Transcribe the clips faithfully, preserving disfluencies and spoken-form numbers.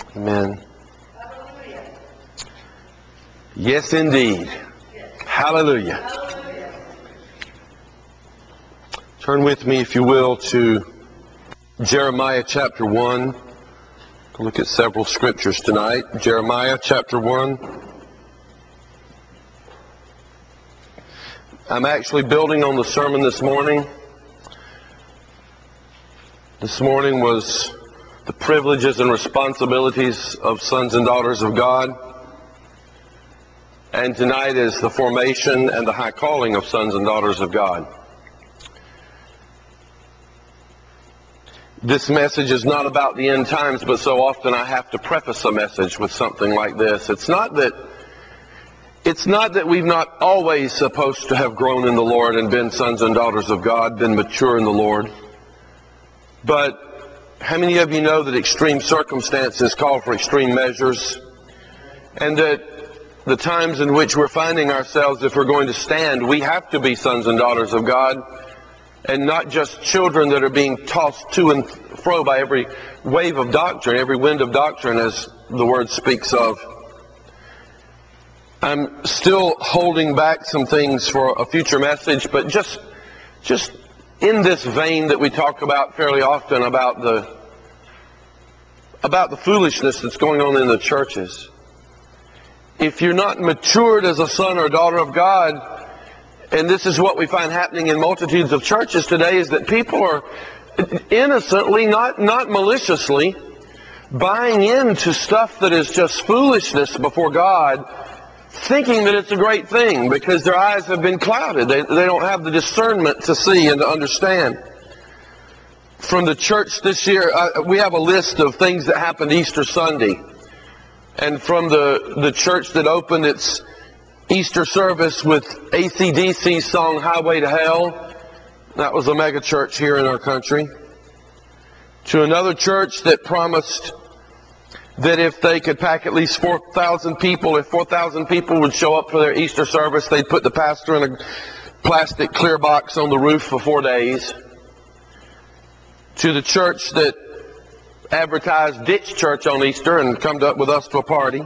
Amen. Yes, indeed. Hallelujah. Turn with me, if you will, to Jeremiah chapter one. We'll look at several scriptures tonight. Jeremiah chapter one. I'm actually building on the sermon this morning. This morning was the privileges and responsibilities of sons and daughters of God. And tonight is the formation and the high calling of sons and daughters of God. This message is not about the end times, but so often I have to preface a message with something like this. It's not that It's not that we've not always supposed to have grown in the Lord and been sons and daughters of God, been mature in the Lord. But how many of you know that extreme circumstances call for extreme measures? And that the times in which we're finding ourselves, if we're going to stand, we have to be sons and daughters of God, and not just children that are being tossed to and fro by every wave of doctrine, every wind of doctrine, as the Word speaks of. I'm still holding back some things for a future message, but just, just in this vein that we talk about fairly often about the, about the foolishness that's going on in the churches. If you're not matured as a son or daughter of God, and this is what we find happening in multitudes of churches today, is that people are innocently, not, not maliciously, buying into stuff that is just foolishness before God, thinking that it's a great thing because their eyes have been clouded. They, they don't have the discernment to see and to understand. From the church this year, uh, we have a list of things that happened Easter Sunday. And from the, the church that opened its Easter service with A C D C's song Highway to Hell, that was a mega church here in our country, to another church that promised that if they could pack at least four thousand people, if four thousand people would show up for their Easter service, they'd put the pastor in a plastic clear box on the roof for four days. To the church that advertised Ditch Church on Easter and come up with us to a party.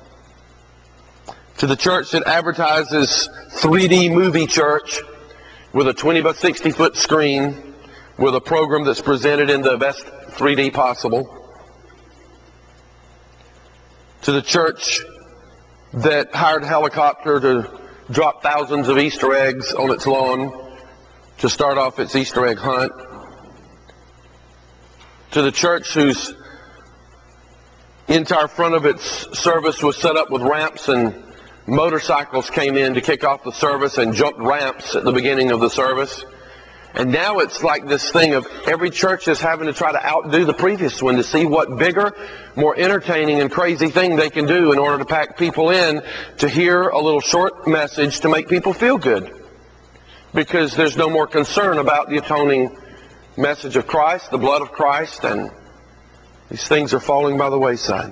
To the church that advertises three D movie church with a twenty by sixty foot screen with a program that's presented in the best three D possible. To the church that hired a helicopter to drop thousands of Easter eggs on its lawn to start off its Easter egg hunt. To the church whose entire front of its service was set up with ramps, and motorcycles came in to kick off the service and jumped ramps at the beginning of the service. And now it's like this thing of every church is having to try to outdo the previous one to see what bigger, more entertaining and crazy thing they can do in order to pack people in to hear a little short message to make people feel good. Because there's no more concern about the atoning message of Christ, the blood of Christ, and these things are falling by the wayside.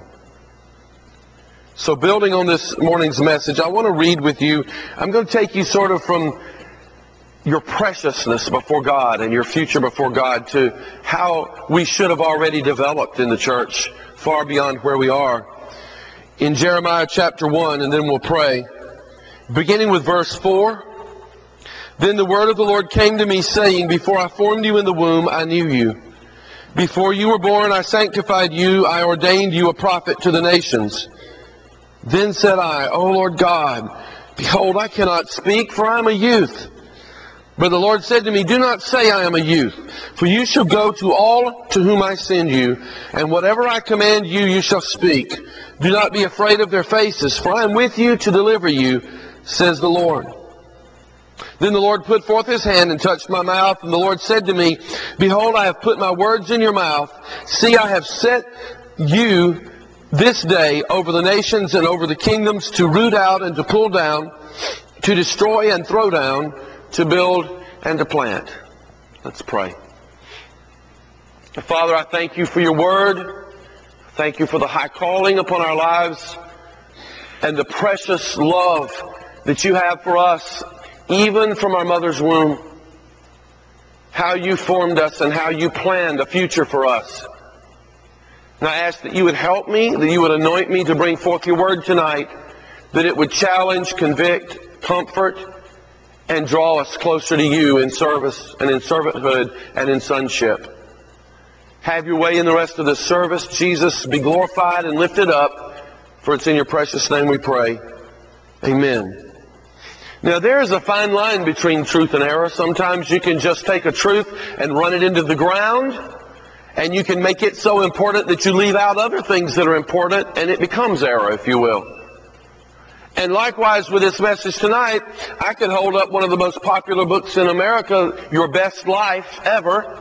So building on this morning's message, I want to read with you. I'm going to take you sort of from your preciousness before God and your future before God to how we should have already developed in the church, far beyond where we are. In Jeremiah chapter one, and then we'll pray. Beginning with verse four. Then the word of the Lord came to me, saying, Before I formed you in the womb, I knew you. Before you were born, I sanctified you. I ordained you a prophet to the nations. Then said I, O Lord God, behold, I cannot speak, for I am a youth. But the Lord said to me, Do not say I am a youth, for you shall go to all to whom I send you, and whatever I command you, you shall speak. Do not be afraid of their faces, for I am with you to deliver you, says the Lord. Then the Lord put forth his hand and touched my mouth, and the Lord said to me, Behold, I have put my words in your mouth. See, I have set you this day over the nations and over the kingdoms to root out and to pull down, to destroy and throw down, to build and to plant. Let's pray. Father, I thank you for your word. Thank you for the high calling upon our lives and the precious love that you have for us, even from our mother's womb. How you formed us and how you planned a future for us. And I ask that you would help me, that you would anoint me to bring forth your word tonight, that it would challenge, convict, comfort, and draw us closer to you in service and in servanthood and in sonship. Have your way in the rest of this service. Jesus, be glorified and lifted up, for it's in your precious name we pray. Amen. Now, there is a fine line between truth and error. Sometimes you can just take a truth and run it into the ground, and you can make it so important that you leave out other things that are important, and it becomes error, if you will. And likewise with this message tonight, I could hold up one of the most popular books in America, Your Best Life Ever,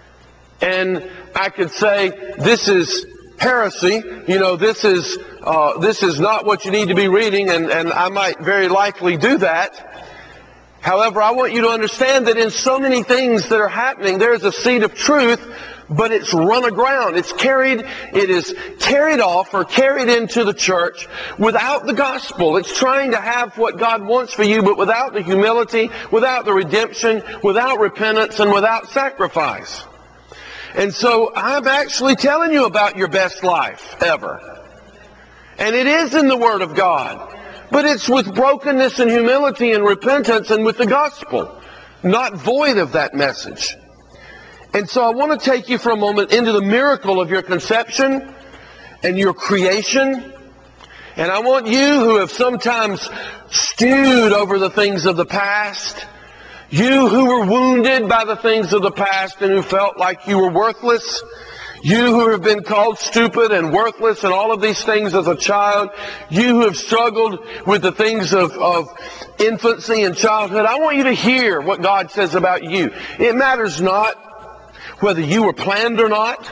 and I could say, this is heresy. You know, this is uh, this is not what you need to be reading, and, and I might very likely do that. However, I want you to understand that in so many things that are happening, there's a seed of truth, but it's run aground. It's carried, it is carried off or carried into the church without the gospel. It's trying to have what God wants for you, but without the humility, without the redemption, without repentance, and without sacrifice. And so I'm actually telling you about your best life ever. And it is in the Word of God. But it's with brokenness and humility and repentance and with the gospel, not void of that message. And so I want to take you for a moment into the miracle of your conception and your creation. And I want you who have sometimes stewed over the things of the past, you who were wounded by the things of the past and who felt like you were worthless, you who have been called stupid and worthless and all of these things as a child, you who have struggled with the things of, of infancy and childhood, I want you to hear what God says about you. It matters not whether you were planned or not.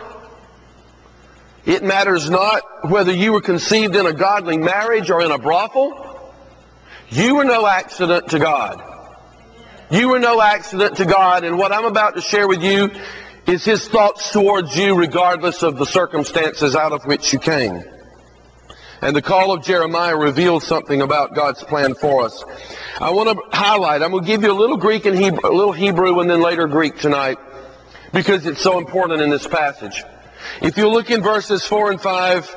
It matters not whether you were conceived in a godly marriage or in a brothel. You were no accident to God. You were no accident to God, and what I'm about to share with you is His thoughts towards you regardless of the circumstances out of which you came. And the call of Jeremiah reveals something about God's plan for us. I want to highlight, I'm going to give you a little Greek and Hebrew, a little Hebrew and then later Greek tonight, because it's so important in this passage. If you look in verses four and five,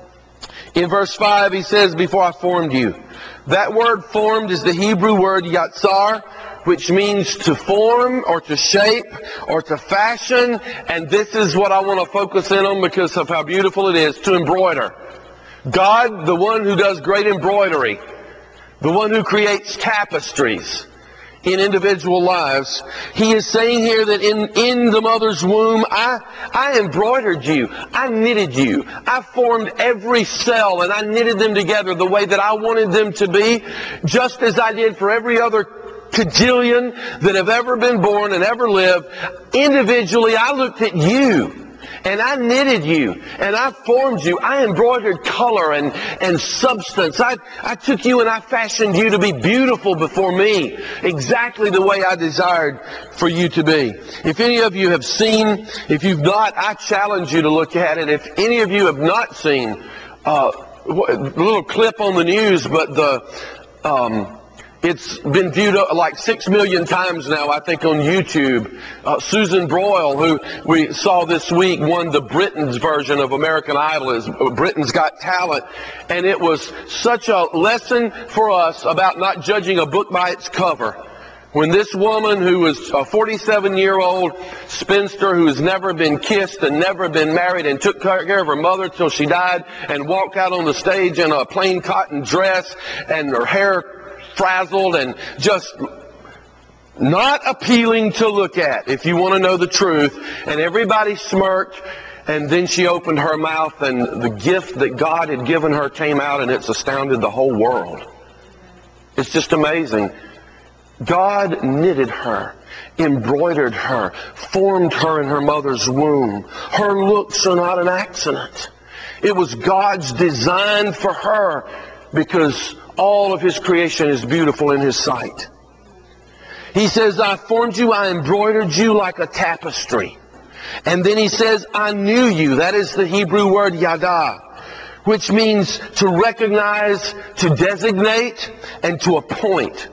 in verse five he says, before I formed you. That word formed is the Hebrew word yatsar, which means to form or to shape or to fashion. And this is what I want to focus in on because of how beautiful it is, to embroider. God, the one who does great embroidery, the one who creates tapestries in individual lives, He is saying here that in, in the mother's womb, I, I embroidered you. I knitted you. I formed every cell and I knitted them together the way that I wanted them to be, just as I did for every other cajillion that have ever been born and ever lived. Individually, I looked at you and I knitted you and I formed you. I embroidered color and, and substance. I, I took you and I fashioned you to be beautiful before me, exactly the way I desired for you to be. If any of you have seen, if you've not, I challenge you to look at it. If any of you have not seen uh, a little clip on the news, but the um, it's been viewed like six million times now, I think, on YouTube. Uh, Susan Broyle, who we saw this week, won the Britain's version of American Idol, is Britain's Got Talent. And it was such a lesson for us about not judging a book by its cover. When this woman, who was a forty-seven-year-old spinster who has never been kissed and never been married and took care of her mother till she died and walked out on the stage in a plain cotton dress and her hair frazzled and just not appealing to look at, if you want to know the truth. And everybody smirked, and then she opened her mouth and the gift that God had given her came out, and it's astounded the whole world. It's just amazing. God knitted her, embroidered her, formed her in her mother's womb. Her looks are not an accident. It was God's design for her, because all of His creation is beautiful in His sight. He says, I formed you, I embroidered you like a tapestry. And then He says, I knew you. That is the Hebrew word yada, which means to recognize, to designate, and to appoint.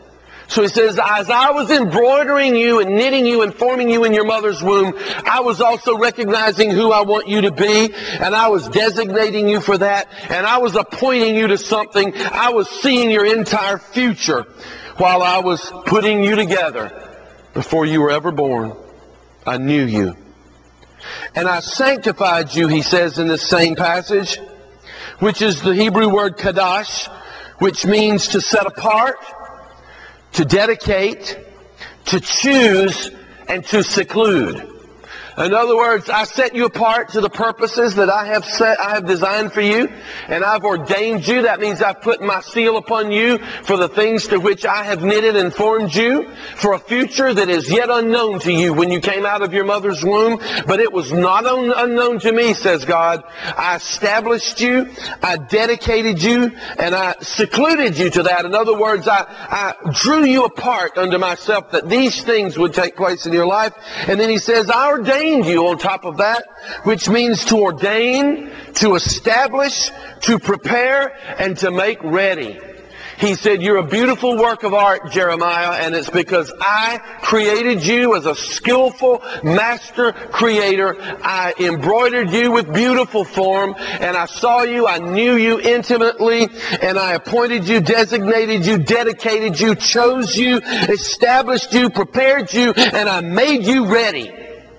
So he says, as I was embroidering you and knitting you and forming you in your mother's womb, I was also recognizing who I want you to be, and I was designating you for that, and I was appointing you to something. I was seeing your entire future while I was putting you together before you were ever born. I knew you. And I sanctified you, he says in this same passage, which is the Hebrew word kadash, which means to set apart, to dedicate, to choose, and to seclude. In other words, I set you apart to the purposes that I have set, I have designed for you, and I've ordained you. That means I've put my seal upon you for the things to which I have knitted and formed you, for a future that is yet unknown to you when you came out of your mother's womb. But it was not un- unknown to me, says God. I established you, I dedicated you, and I secluded you to that. In other words, I, I drew you apart unto myself that these things would take place in your life. And then he says, I ordained you on top of that, which means to ordain, to establish, to prepare, and to make ready. He said, you're a beautiful work of art, Jeremiah, and it's because I created you as a skillful master creator. I embroidered you with beautiful form, and I saw you, I knew you intimately, and I appointed you, designated you, dedicated you, chose you, established you, prepared you, and I made you ready.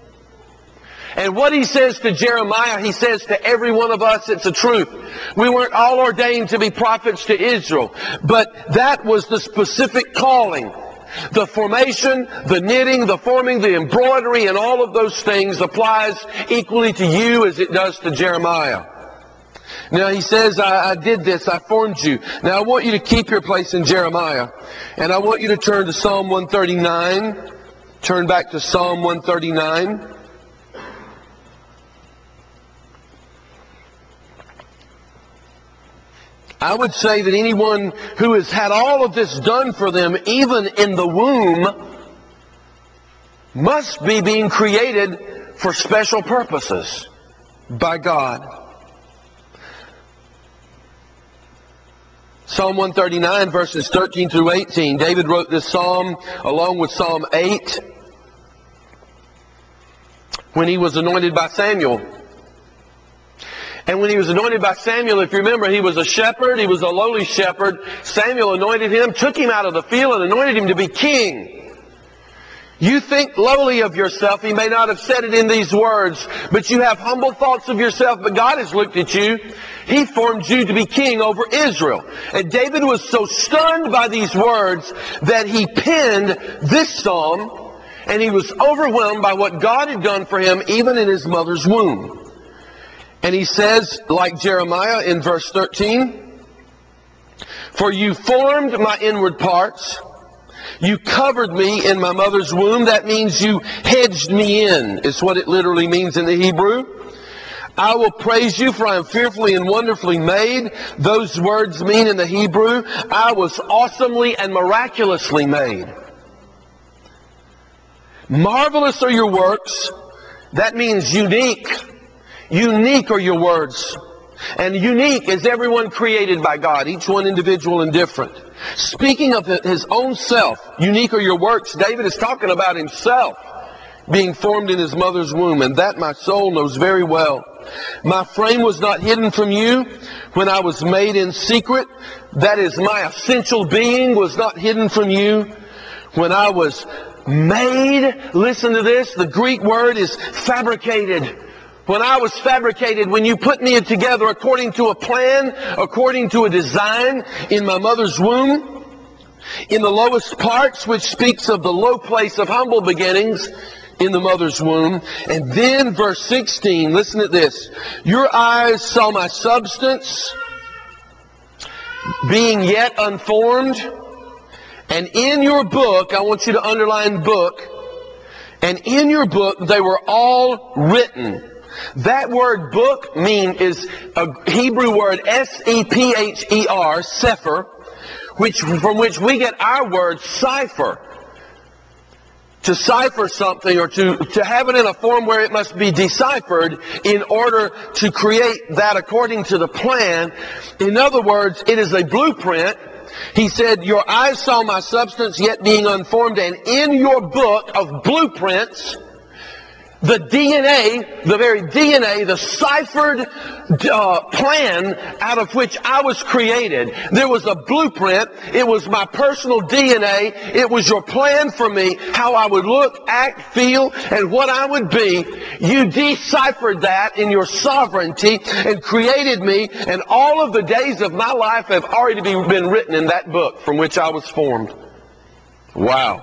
And what he says to Jeremiah, he says to every one of us, it's a truth. We weren't all ordained to be prophets to Israel, but that was the specific calling. The formation, the knitting, the forming, the embroidery, and all of those things applies equally to you as it does to Jeremiah. Now he says, I, I did this, I formed you. Now I want you to keep your place in Jeremiah, and I want you to turn to Psalm one thirty-nine. Turn back to Psalm one thirty-nine. I would say that anyone who has had all of this done for them, even in the womb, must be being created for special purposes by God. Psalm one thirty-nine, verses thirteen through eighteen. David wrote this psalm along with Psalm eight when he was anointed by Samuel. And when he was anointed by Samuel, if you remember, he was a shepherd. He was a lowly shepherd. Samuel anointed him, took him out of the field, and anointed him to be king. You think lowly of yourself. He may not have said it in these words, but you have humble thoughts of yourself. But God has looked at you. He formed you to be king over Israel. And David was so stunned by these words that he penned this psalm, and he was overwhelmed by what God had done for him even in his mother's womb. And he says, like Jeremiah in verse thirteen, for you formed my inward parts. You covered me in my mother's womb. That means you hedged me in, is what it literally means in the Hebrew. I will praise you, for I am fearfully and wonderfully made. Those words mean in the Hebrew, I was awesomely and miraculously made. Marvelous are your works. That means unique. Unique are your words. And unique is everyone created by God, each one individual and different. Speaking of his own self, unique are your works, David is talking about himself being formed in his mother's womb, and that my soul knows very well. My frame was not hidden from you when I was made in secret. That is, my essential being was not hidden from you when I was made. Listen to this, the Greek word is fabricated. When I was fabricated, when you put me together according to a plan, according to a design in my mother's womb, in the lowest parts, which speaks of the low place of humble beginnings in the mother's womb. And then verse sixteen, listen to this. Your eyes saw my substance being yet unformed. And in your book, I want you to underline book, and in your book they were all written. That word book mean is a Hebrew word S E P H E R, sefer, which, from which we get our word cipher. To cipher something, or to, to have it in a form where it must be deciphered in order to create that according to the plan. In other words, it is a blueprint He said, your eyes saw my substance yet being unformed, and in your book of blueprints, the D N A, the very D N A, the ciphered uh, plan out of which I was created. There was a blueprint. It was my personal D N A. It was your plan for me, how I would look, act, feel, and what I would be. You deciphered that in your sovereignty and created me, and all of the days of my life have already been written in that book from which I was formed. Wow.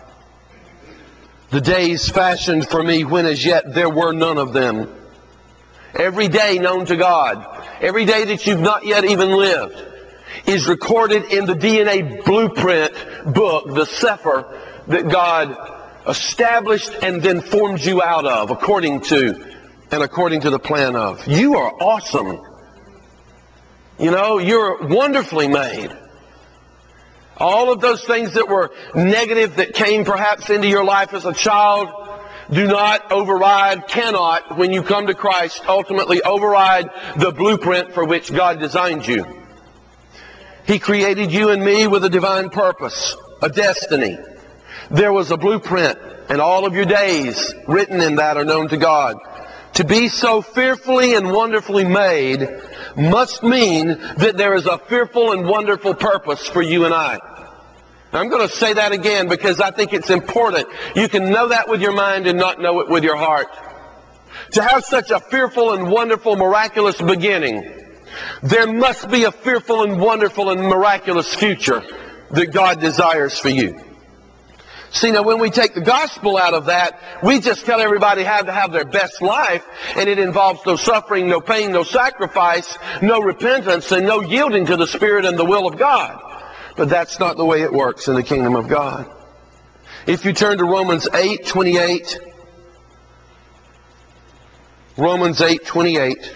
The days fashioned for me when as yet there were none of them. Every day known to God, every day that you've not yet even lived, is recorded in the D N A blueprint book, the Sefer, that God established and then formed you out of, according to, and according to the plan of. You are awesome. You know, you're wonderfully made. All of those things that were negative that came perhaps into your life as a child do not override, cannot, when you come to Christ, ultimately override the blueprint for which God designed you. He created you and me with a divine purpose, a destiny. There was a blueprint, and all of your days written in that are known to God. To be so fearfully and wonderfully made must mean that there is a fearful and wonderful purpose for you and I. I'm going to say that again because I think it's important. You can know that with your mind and not know it with your heart. To have such a fearful and wonderful, miraculous beginning, there must be a fearful and wonderful and miraculous future that God desires for you. See, now when we take the gospel out of that, we just tell everybody how to have their best life, and it involves no suffering, no pain, no sacrifice, no repentance, and no yielding to the Spirit and the will of God. But that's not the way it works in the kingdom of God. If you turn to Romans eight twenty-eight, Romans eight twenty-eight,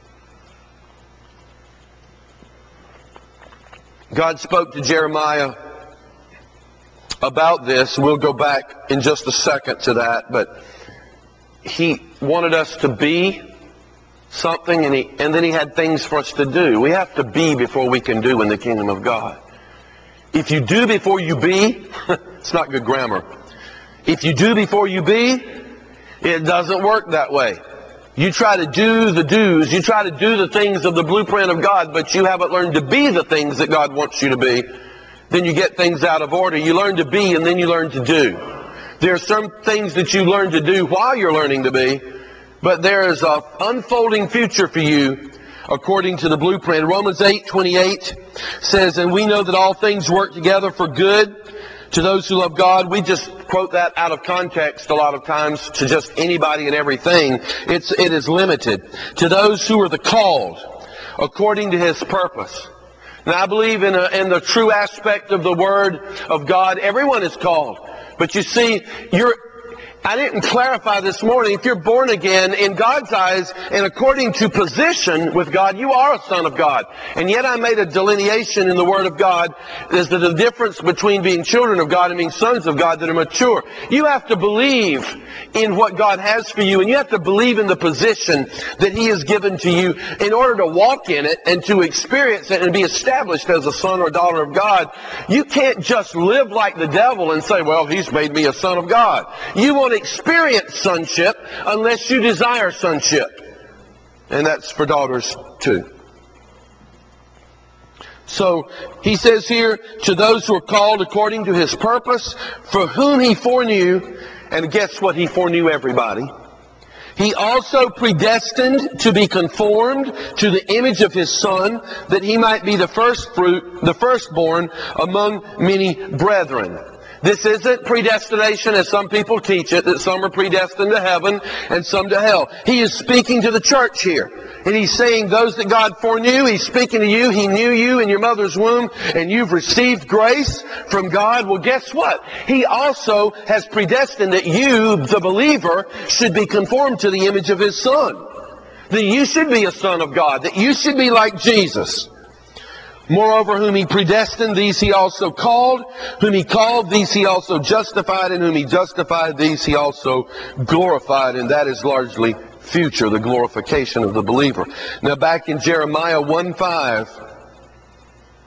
God spoke to Jeremiah about this. We'll go back in just a second to that, but He wanted us to be something, and, he, and then He had things for us to do. We have to be before we can do in the kingdom of God. If you do before you be, it's not good grammar. If you do before you be, it doesn't work that way. You try to do the do's, you try to do the things of the blueprint of God, but you haven't learned to be the things that God wants you to be, then you get things out of order. You learn to be, and then you learn to do. There are some things that you learn to do while you're learning to be, but there is an unfolding future for you according to the blueprint. Romans eight twenty-eight says, and we know that all things work together for good to those who love God. We just quote that out of context a lot of times to just anybody and everything. It's, it is limited. To those who are the called according to His purpose. Now, I believe in, a, in the true aspect of the Word of God. Everyone is called. But you see, you're, I didn't clarify this morning. If you're born again, in God's eyes, and according to position with God, you are a son of God. And yet I made a delineation in the Word of God as to the difference between being children of God and being sons of God that are mature. You have to believe in what God has for you, and you have to believe in the position that He has given to you in order to walk in it and to experience it and be established as a son or daughter of God. You can't just live like the devil and say, well, He's made me a son of God. You won't experience sonship unless you desire sonship. And that's for daughters too. So he says here, to those who are called according to His purpose, for whom He foreknew, and guess what? He foreknew everybody. He also predestined to be conformed to the image of His Son, that He might be the first fruit, the firstborn among many brethren. This isn't predestination as some people teach it, that some are predestined to heaven and some to hell. He is speaking to the church here. And He's saying those that God foreknew, He's speaking to you. He knew you in your mother's womb, and you've received grace from God. Well, guess what? He also has predestined that you, the believer, should be conformed to the image of His Son. That you should be a son of God. That you should be like Jesus. Moreover, whom He predestined, these He also called. Whom He called, these He also justified. And whom He justified, these He also glorified. And that is largely future, the glorification of the believer. Now back in Jeremiah one five,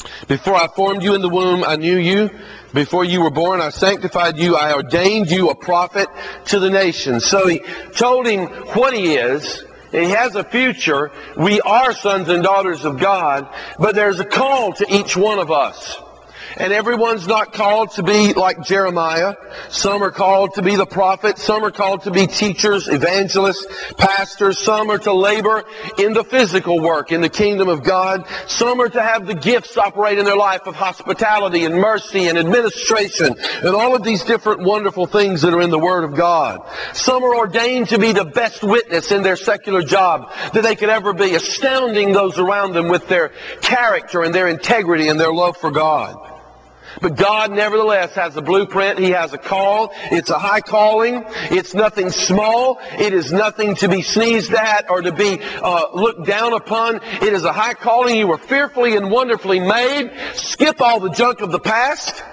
Before I formed you in the womb, I knew you. Before you were born, I sanctified you. I ordained you a prophet to the nations. So he told him what he is. He has a future. We are sons and daughters of God, but there's a call to each one of us. And everyone's not called to be like Jeremiah. Some are called to be the prophet. Some are called to be teachers, evangelists, pastors. Some are to labor in the physical work in the kingdom of God. Some are to have the gifts operate in their life of hospitality and mercy and administration and all of these different wonderful things that are in the Word of God. Some are ordained to be the best witness in their secular job that they could ever be, astounding those around them with their character and their integrity and their love for God. But God nevertheless has a blueprint. He has a call. It's a high calling. It's nothing small. It is nothing to be sneezed at or to be uh, looked down upon. It is a high calling. You were fearfully and wonderfully made. Skip all the junk of the past.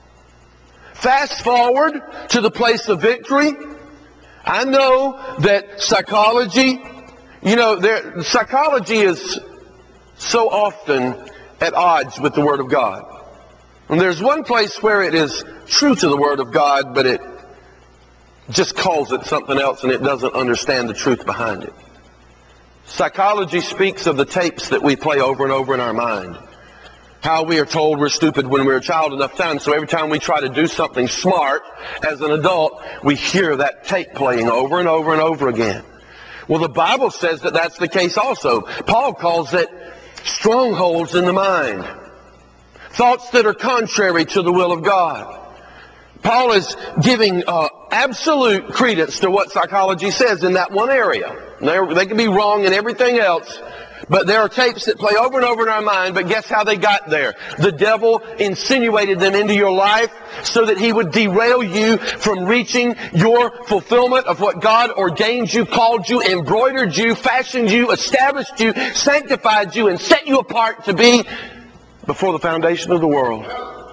Fast forward to the place of victory. I know that psychology, you know, there, psychology is so often at odds with the Word of God. And there's one place where it is true to the Word of God, but it just calls it something else and it doesn't understand the truth behind it. Psychology speaks of the tapes that we play over and over in our mind. How we are told we're stupid when we're a child enough time, so every time we try to do something smart as an adult, we hear that tape playing over and over and over again. Well, the Bible says that that's the case also. Paul calls it strongholds in the mind. Thoughts that are contrary to the will of God. Paul is giving uh, absolute credence to what psychology says in that one area. They're, they can be wrong in everything else, but there are tapes that play over and over in our mind, but guess how they got there? The devil insinuated them into your life so that he would derail you from reaching your fulfillment of what God ordained you, called you, embroidered you, fashioned you, established you, sanctified you, and set you apart to be before the foundation of the world.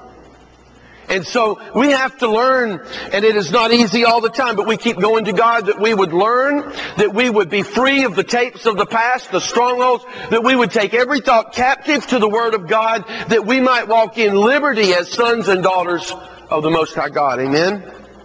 And so we have to learn, and it is not easy all the time, but we keep going to God that we would learn, that we would be free of the tapes of the past, the strongholds, that we would take every thought captive to the Word of God, that we might walk in liberty as sons and daughters of the Most High God. Amen?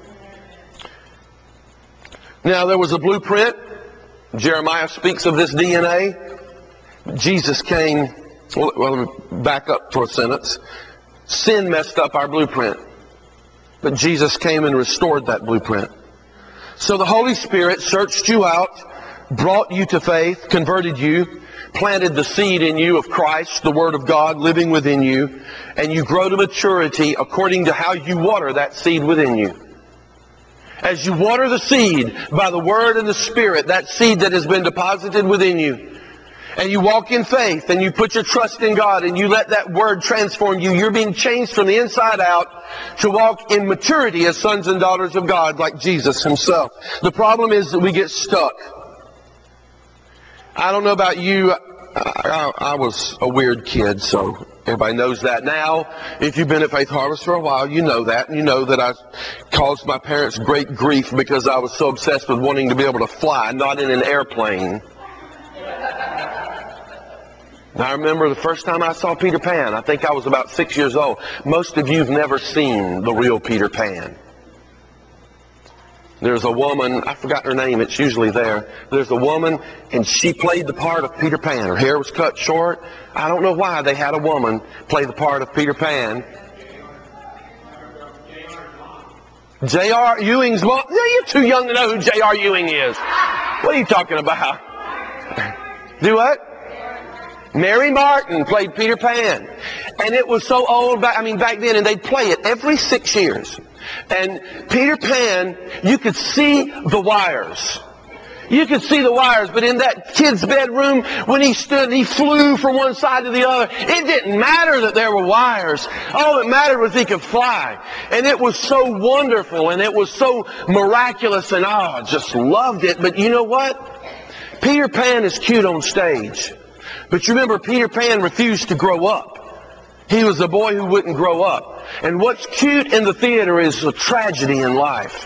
Now there was a blueprint. Jeremiah speaks of this D N A. Jesus came. Well, let me back up for a sentence. Sin messed up our blueprint, but Jesus came and restored that blueprint. So the Holy Spirit searched you out, brought you to faith, converted you, planted the seed in you of Christ, the Word of God living within you, and you grow to maturity according to how you water that seed within you. As you water the seed by the Word and the Spirit, that seed that has been deposited within you, and you walk in faith, and you put your trust in God, and you let that Word transform you, you're being changed from the inside out to walk in maturity as sons and daughters of God, like Jesus Himself. The problem is that we get stuck. I don't know about you. I, I, I was a weird kid, so everybody knows that now. If you've been at Faith Harvest for a while, you know that. And you know that I caused my parents great grief because I was so obsessed with wanting to be able to fly, not in an airplane. I remember the first time I saw Peter Pan. I think I was about six years old. Most of you have never seen the real Peter Pan. There's a woman, I forgot her name, it's usually there. There's a woman, and she played the part of Peter Pan. Her hair was cut short. I don't know why they had a woman play the part of Peter Pan. J R Ewing's mom? No, you're too young to know who J R Ewing is. What are you talking about? Do what? Mary Martin played Peter Pan. And it was so old, back, I mean, back then, and they'd play it every six years. And Peter Pan, you could see the wires. You could see the wires, but in that kid's bedroom, when he stood, he flew from one side to the other. It didn't matter that there were wires. All that mattered was he could fly. And it was so wonderful, and it was so miraculous, and I oh, just loved it. But you know what? Peter Pan is cute on stage. But you remember, Peter Pan refused to grow up. He was a boy who wouldn't grow up. And what's cute in the theater is a tragedy in life.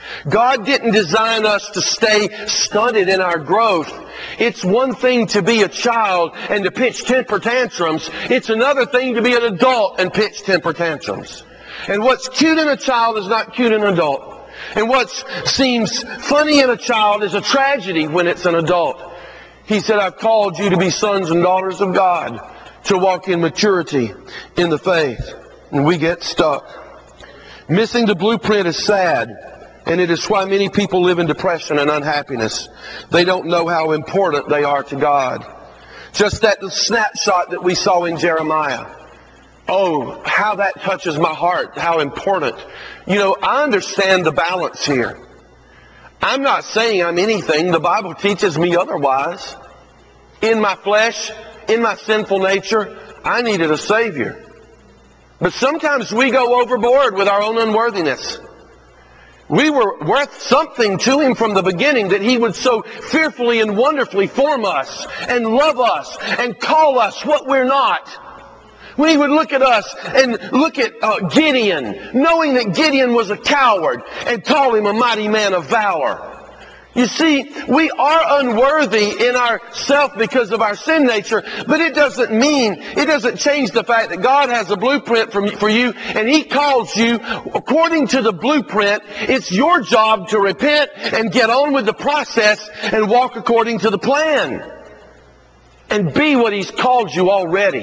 God didn't design us to stay stunted in our growth. It's one thing to be a child and to pitch temper tantrums. It's another thing to be an adult and pitch temper tantrums. And what's cute in a child is not cute in an adult. And what seems funny in a child is a tragedy when it's an adult. He said, I've called you to be sons and daughters of God, to walk in maturity in the faith. And we get stuck. Missing the blueprint is sad. And it is why many people live in depression and unhappiness. They don't know how important they are to God. Just that snapshot that we saw in Jeremiah. Oh, how that touches my heart, how important. You know, I understand the balance here. I'm not saying I'm anything. The Bible teaches me otherwise. In my flesh, in my sinful nature, I needed a Savior. But sometimes we go overboard with our own unworthiness. We were worth something to Him from the beginning, that He would so fearfully and wonderfully form us and love us and call us what we're not. When He would look at us and look at uh, Gideon, knowing that Gideon was a coward, and call him a mighty man of valor. You see, we are unworthy in ourself because of our sin nature, but it doesn't mean, it doesn't change the fact that God has a blueprint for, for you, and He calls you according to the blueprint. It's your job to repent and get on with the process and walk according to the plan and be what He's called you already.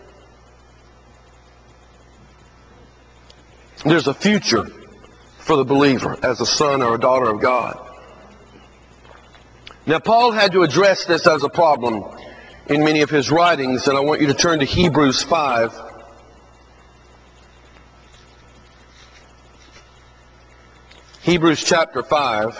There's a future for the believer as a son or a daughter of God. Now, Paul had to address this as a problem in many of his writings, and I want you to turn to Hebrews five. Hebrews chapter five.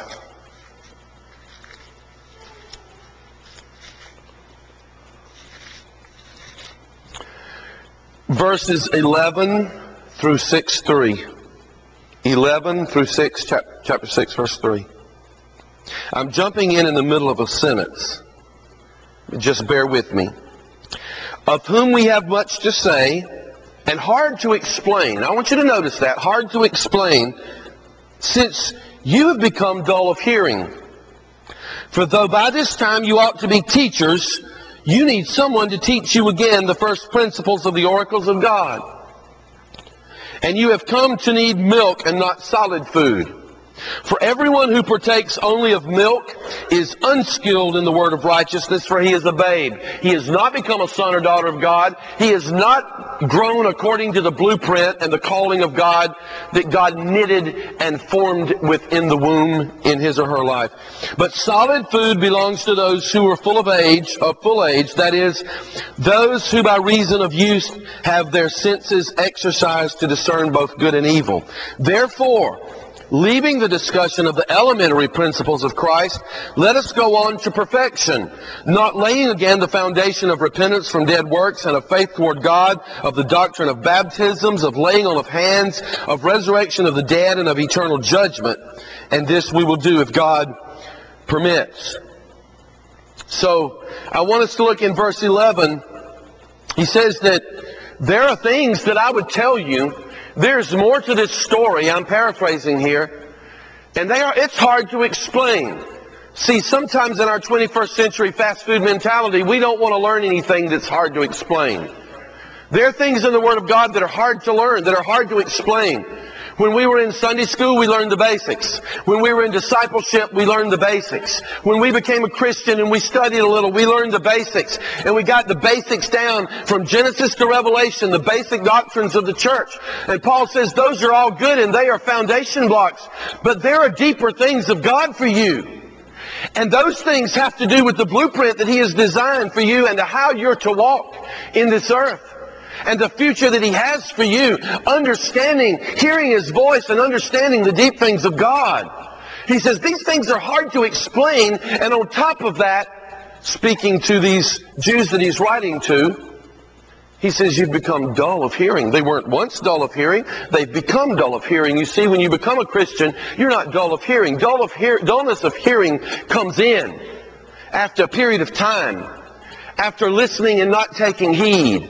Verses eleven through six three. eleven through six, chapter six, verse three. I'm jumping in in the middle of a sentence. Just bear with me. Of whom we have much to say and hard to explain. I want you to notice that. Hard to explain, since you have become dull of hearing. For though by this time you ought to be teachers, you need someone to teach you again the first principles of the oracles of God. And you have come to need milk and not solid food. For everyone who partakes only of milk is unskilled in the word of righteousness, for he is a babe. He has not become a son or daughter of God. He has not grown according to the blueprint and the calling of God that God knitted and formed within the womb in his or her life. But solid food belongs to those who are full of age, of full age, that is, those who by reason of use have their senses exercised to discern both good and evil. Therefore, leaving the discussion of the elementary principles of Christ, let us go on to perfection, not laying again the foundation of repentance from dead works and of faith toward God, of the doctrine of baptisms, of laying on of hands, of resurrection of the dead, and of eternal judgment. And this we will do if God permits. So, I want us to look in verse eleven. He says that there are things that I would tell you. There's more to this story, I'm paraphrasing here, and they are, it's hard to explain. See, sometimes in our twenty-first century fast food mentality, we don't want to learn anything that's hard to explain. There are things in the Word of God that are hard to learn, that are hard to explain. When we were in Sunday school, we learned the basics. When we were in discipleship, we learned the basics. When we became a Christian and we studied a little, we learned the basics. And we got the basics down from Genesis to Revelation, the basic doctrines of the church. And Paul says those are all good and they are foundation blocks. But there are deeper things of God for you. And those things have to do with the blueprint that He has designed for you and to how you're to walk in this earth. And the future that He has for you, understanding, hearing His voice and understanding the deep things of God. He says these things are hard to explain, and on top of that, speaking to these Jews that he's writing to, he says you've become dull of hearing. They weren't once dull of hearing, they've become dull of hearing. You see, when you become a Christian, you're not dull of hearing. Dull of hear- dullness of hearing comes in after a period of time, after listening and not taking heed,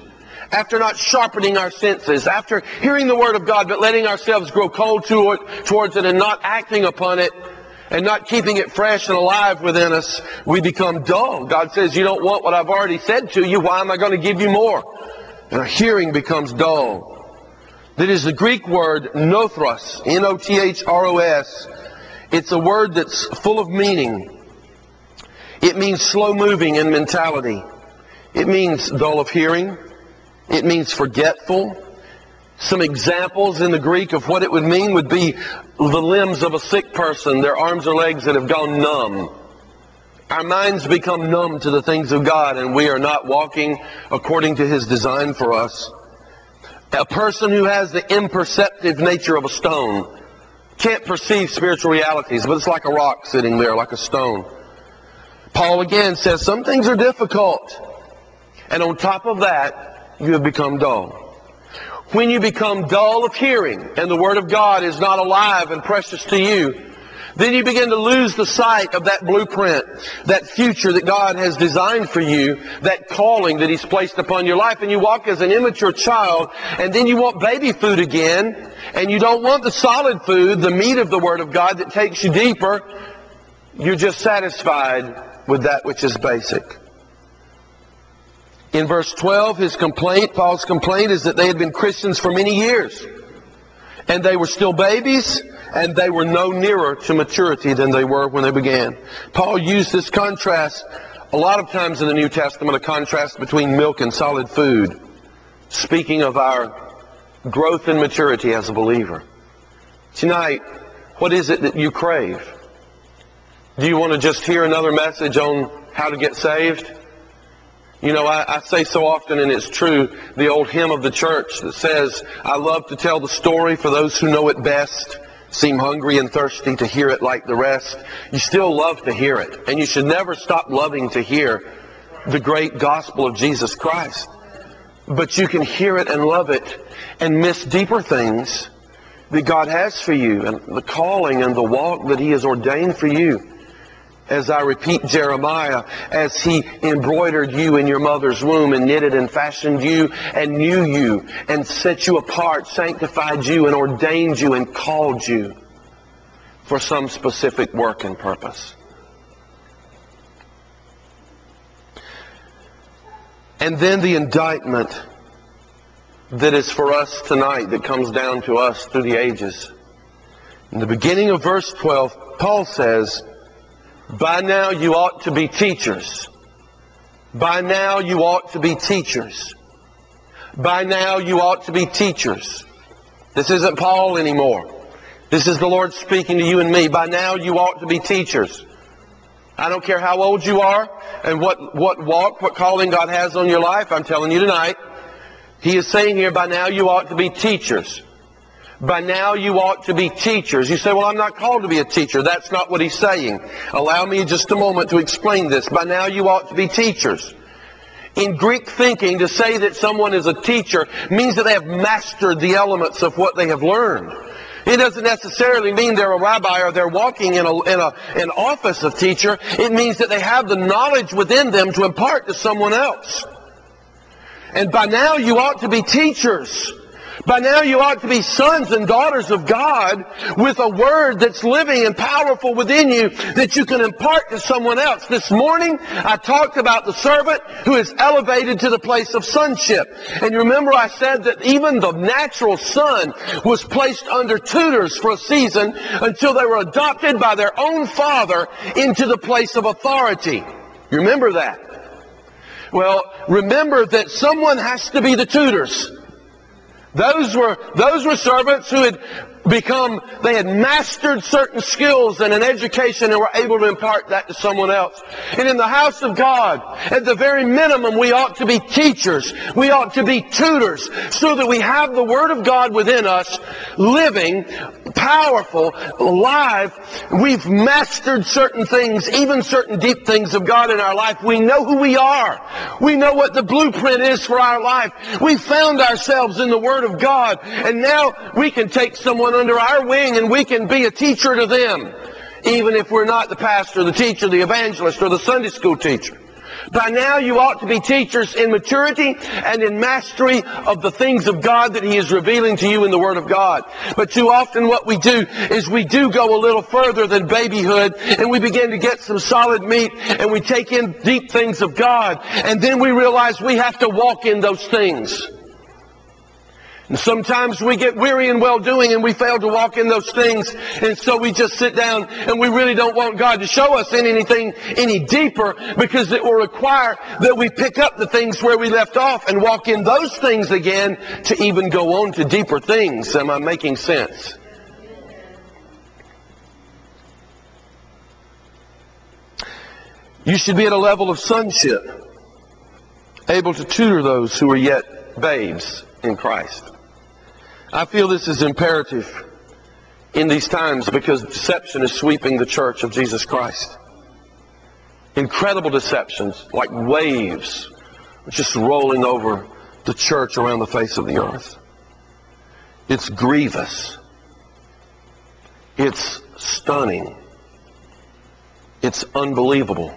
after not sharpening our senses, after hearing the Word of God but letting ourselves grow cold to it, towards it and not acting upon it and not keeping it fresh and alive within us, we become dull. God says, you don't want what I've already said to you. Why am I going to give you more? And our hearing becomes dull. That is the Greek word nothros, N O T H R O S. It's a word that's full of meaning. It means slow-moving in mentality. It means dull of hearing. It means forgetful. Some examples in the Greek of what it would mean would be the limbs of a sick person, their arms or legs that have gone numb. Our minds become numb to the things of God, and we are not walking according to His design for us. A person who has the imperceptive nature of a stone can't perceive spiritual realities, but it's like a rock sitting there, like a stone. Paul again says some things are difficult, and on top of that, you have become dull. When you become dull of hearing, and the Word of God is not alive and precious to you, then you begin to lose the sight of that blueprint, that future that God has designed for you, that calling that He's placed upon your life. And you walk as an immature child, and then you want baby food again, and you don't want the solid food, the meat of the Word of God that takes you deeper. You're just satisfied with that which is basic. In verse twelve, his complaint, Paul's complaint, is that they had been Christians for many years, and they were still babies, and they were no nearer to maturity than they were when they began. Paul used this contrast a lot of times in the New Testament, a contrast between milk and solid food, speaking of our growth and maturity as a believer. Tonight, what is it that you crave? Do you want to just hear another message on how to get saved? You know, I, I say so often, and it's true, the old hymn of the church that says, I love to tell the story for those who know it best, seem hungry and thirsty to hear it like the rest. You still love to hear it, and you should never stop loving to hear the great gospel of Jesus Christ. But you can hear it and love it and miss deeper things that God has for you, and the calling and the walk that He has ordained for you. As I repeat Jeremiah, as He embroidered you in your mother's womb and knitted and fashioned you and knew you and set you apart, sanctified you and ordained you and called you for some specific work and purpose. And then the indictment that is for us tonight, that comes down to us through the ages. In the beginning of verse twelve, Paul says, by now you ought to be teachers. By now you ought to be teachers. By now you ought to be teachers. This isn't Paul anymore. This is the Lord speaking to you and me. By now you ought to be teachers. I don't care how old you are and what, what walk, what calling God has on your life. I'm telling you tonight, He is saying here, by now you ought to be teachers. By now you ought to be teachers. You say, well, I'm not called to be a teacher. That's not what he's saying. Allow me just a moment to explain this. By now you ought to be teachers. In Greek thinking, to say that someone is a teacher means that they have mastered the elements of what they have learned. It doesn't necessarily mean they're a rabbi or they're walking in, a, in a, an office of teacher. It means that they have the knowledge within them to impart to someone else. And by now you ought to be teachers. By now you ought to be sons and daughters of God with a word that's living and powerful within you that you can impart to someone else. This morning I talked about the servant who is elevated to the place of sonship. And you remember I said that even the natural son was placed under tutors for a season until they were adopted by their own father into the place of authority. You remember that? Well, remember that someone has to be the tutors. Those were, those were servants who had become, they had mastered certain skills and an education and were able to impart that to someone else. And in the house of God, at the very minimum, we ought to be teachers. We ought to be tutors so that we have the Word of God within us, living, powerful, alive. We've mastered certain things, even certain deep things of God in our life. We know who we are. We know what the blueprint is for our life. We found ourselves in the Word of God, and now we can take someone under our wing and we can be a teacher to them, even if we're not the pastor, the teacher, the evangelist, or the Sunday school teacher. By now you ought to be teachers in maturity and in mastery of the things of God that He is revealing to you in the Word of God. But too often what we do is we do go a little further than babyhood, and we begin to get some solid meat, and we take in deep things of God, and then we realize we have to walk in those things. And sometimes we get weary in well-doing and we fail to walk in those things. And so we just sit down and we really don't want God to show us anything any deeper, because it will require that we pick up the things where we left off and walk in those things again to even go on to deeper things. Am I making sense? You should be at a level of sonship, able to tutor those who are yet babes in Christ. I feel this is imperative in these times because deception is sweeping the church of Jesus Christ. Incredible deceptions, like waves, just rolling over the church around the face of the earth. It's grievous. It's stunning. It's unbelievable.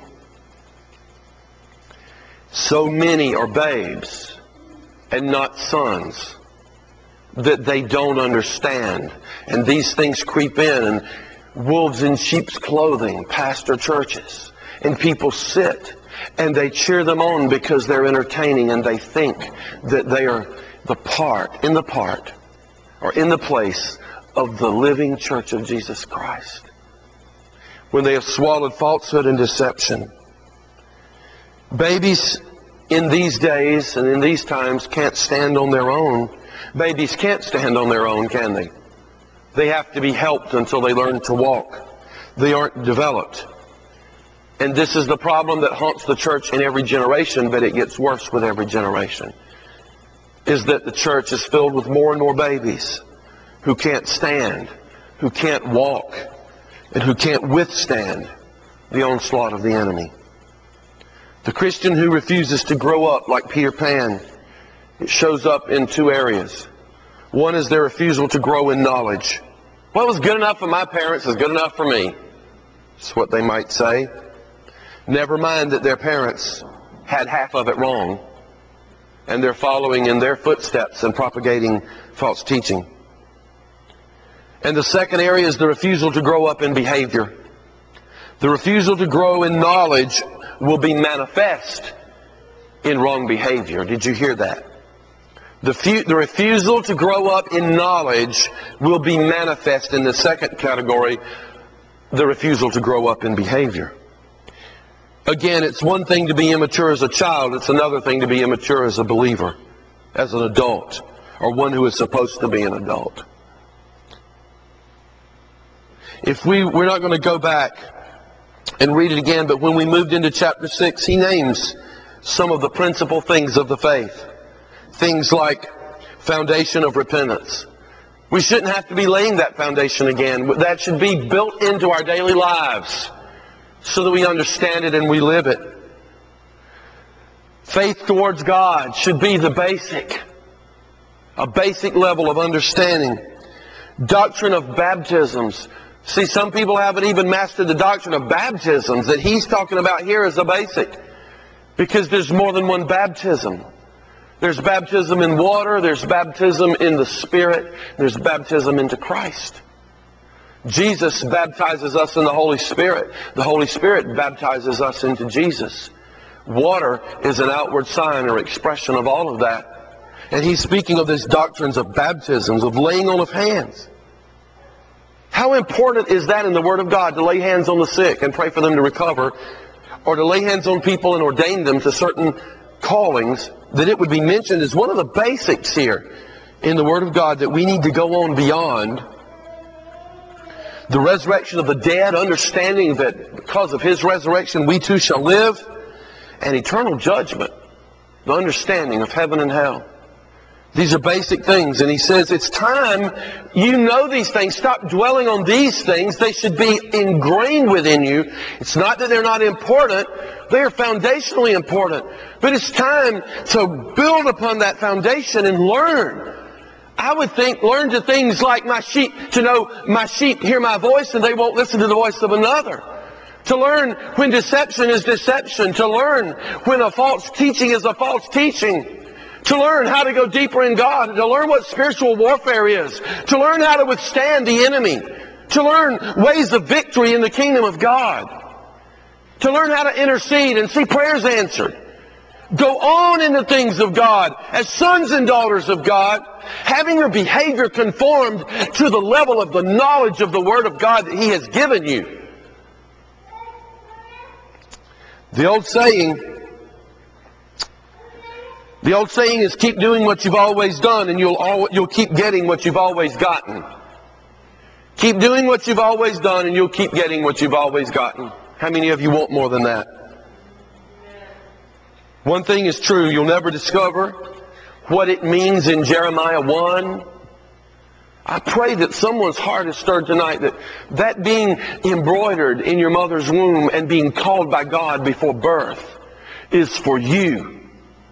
So many are babes and not sons that they don't understand. And these things creep in, and wolves in sheep's clothing pastor churches. And people sit and they cheer them on because they're entertaining, and they think that they are the part, in the part, or in the place of the living church of Jesus Christ. When they have swallowed falsehood and deception. Babies in these days and in these times can't stand on their own. Babies can't stand on their own, can they? They have to be helped until they learn to walk. They aren't developed. And this is the problem that haunts the church in every generation, but it gets worse with every generation, is that the church is filled with more and more babies who can't stand, who can't walk, and who can't withstand the onslaught of the enemy. The Christian who refuses to grow up like Peter Pan, it shows up in two areas. One is their refusal to grow in knowledge. What was good enough for my parents is good enough for me. That's what they might say. Never mind that their parents had half of it wrong, and they're following in their footsteps and propagating false teaching. And the second area is the refusal to grow up in behavior. The refusal to grow in knowledge will be manifest in wrong behavior. Did you hear that? The, fu- the refusal to grow up in knowledge will be manifest in the second category, the refusal to grow up in behavior. Again, it's one thing to be immature as a child. It's another thing to be immature as a believer, as an adult, or one who is supposed to be an adult. If we, we're not going to go back and read it again, but when we moved into chapter six, he names some of the principal things of the faith. Things like foundation of repentance. We shouldn't have to be laying that foundation again. That should be built into our daily lives so that we understand it and we live it. Faith towards God should be the basic, a basic level of understanding. Doctrine of baptisms. See, some people haven't even mastered the doctrine of baptisms that he's talking about here as a basic, because there's more than one baptism. There's baptism in water, there's baptism in the Spirit, there's baptism into Christ. Jesus baptizes us in the Holy Spirit. The Holy Spirit baptizes us into Jesus. Water is an outward sign or expression of all of that. And he's speaking of these doctrines of baptisms, of laying on of hands. How important is that in the Word of God, to lay hands on the sick and pray for them to recover, or to lay hands on people and ordain them to certain callings, that it would be mentioned as one of the basics here in the Word of God, that we need to go on beyond the resurrection of the dead, understanding that because of His resurrection we too shall live, and eternal judgment, the understanding of heaven and hell. These are basic things, and he says it's time you know these things. Stop dwelling on these things. They should be ingrained within you. It's not that they're not important. They are foundationally important. But it's time to build upon that foundation and learn. I would think learn to things like my sheep, to know my sheep hear my voice and they won't listen to the voice of another. To learn when deception is deception. To learn when a false teaching is a false teaching. To learn how to go deeper in God. To learn what spiritual warfare is. To learn how to withstand the enemy. To learn ways of victory in the kingdom of God. To learn how to intercede and see prayers answered. Go on in the things of God as sons and daughters of God, having your behavior conformed to the level of the knowledge of the Word of God that He has given you. The old saying, the old saying is keep doing what you've always done and you'll, al you'll keep getting what you've always gotten. Keep doing what you've always done and you'll keep getting what you've always gotten. How many of you want more than that? One thing is true, you'll never discover what it means in Jeremiah one. I pray that someone's heart is stirred tonight, that that being embroidered in your mother's womb and being called by God before birth is for you.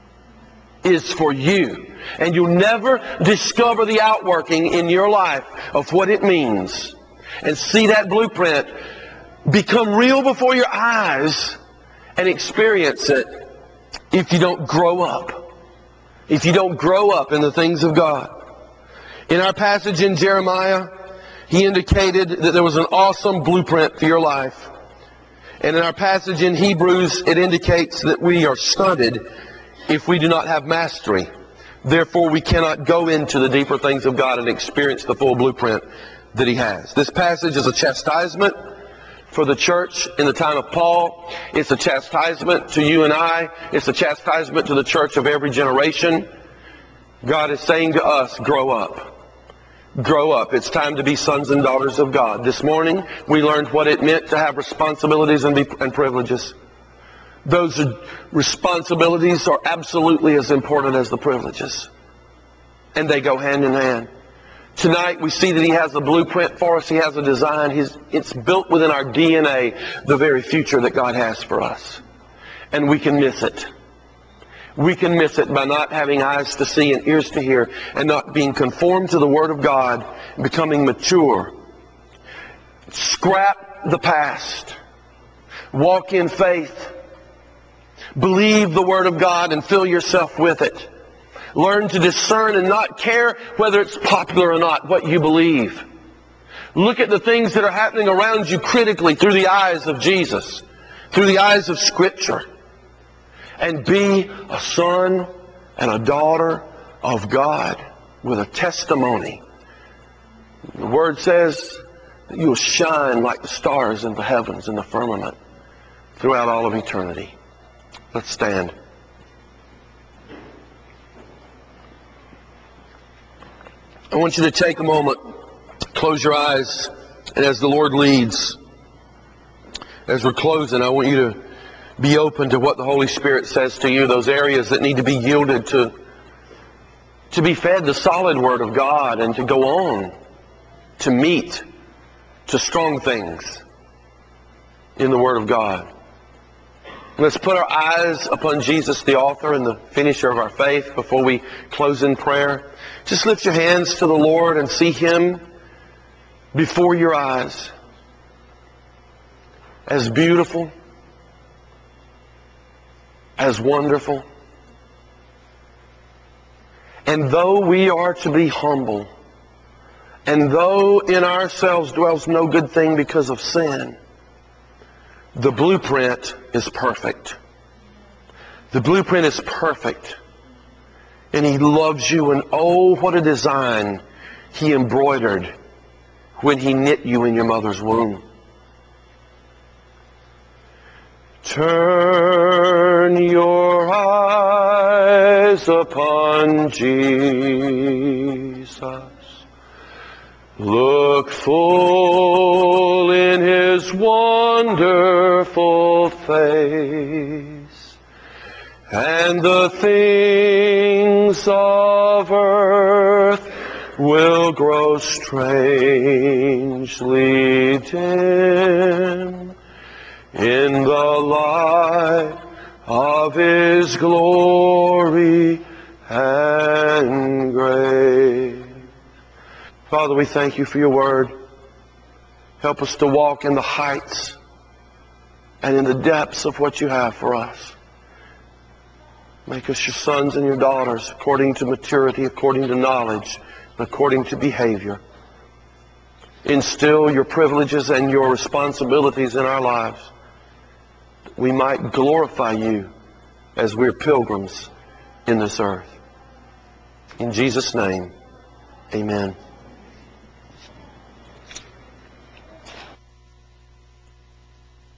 Is for you. And you'll never discover the outworking in your life of what it means and see that blueprint become real before your eyes and experience it if you don't grow up. If you don't grow up in the things of God. In our passage in Jeremiah, he indicated that there was an awesome blueprint for your life. And in our passage in Hebrews, it indicates that we are stunted if we do not have mastery. Therefore, we cannot go into the deeper things of God and experience the full blueprint that He has. This passage is a chastisement for the church in the time of Paul. It's a chastisement to you and I. It's a chastisement to the church of every generation. God is saying to us, grow up. Grow up. It's time to be sons and daughters of God. This morning, we learned what it meant to have responsibilities and, be, and privileges. Those responsibilities are absolutely as important as the privileges. And they go hand in hand. Tonight, we see that He has a blueprint for us. He has a design. He's, it's built within our D N A, the very future that God has for us. And we can miss it. We can miss it by not having eyes to see and ears to hear and not being conformed to the Word of God and becoming mature. Scrap the past. Walk in faith. Believe the Word of God and fill yourself with it. Learn to discern and not care whether it's popular or not what you believe. Look at the things that are happening around you critically through the eyes of Jesus, through the eyes of Scripture. And be a son and a daughter of God with a testimony. The Word says that you will shine like the stars in the heavens, in the firmament, throughout all of eternity. Let's stand. I want you to take a moment, close your eyes, and as the Lord leads, as we're closing, I want you to be open to what the Holy Spirit says to you, those areas that need to be yielded to, to be fed the solid Word of God and to go on, to meet, to strong things in the Word of God. Let's put our eyes upon Jesus, the author and the finisher of our faith, before we close in prayer. Just lift your hands to the Lord and see Him before your eyes as beautiful, as wonderful. And though we are to be humble, and though in ourselves dwells no good thing because of sin, the blueprint is perfect. The blueprint is perfect. And He loves you, and oh, what a design He embroidered when He knit you in your mother's womb. Turn your eyes upon Jesus. Look full in His wonderful face, and the things of earth will grow strangely dim in the light of His glory and grace. Father, we thank You for Your Word. Help us to walk in the heights and in the depths of what you have for us. Make us your sons and your daughters according to maturity, according to knowledge, according to behavior. Instill your privileges and your responsibilities in our lives. We might glorify you as we're pilgrims in this earth. In Jesus' name, amen.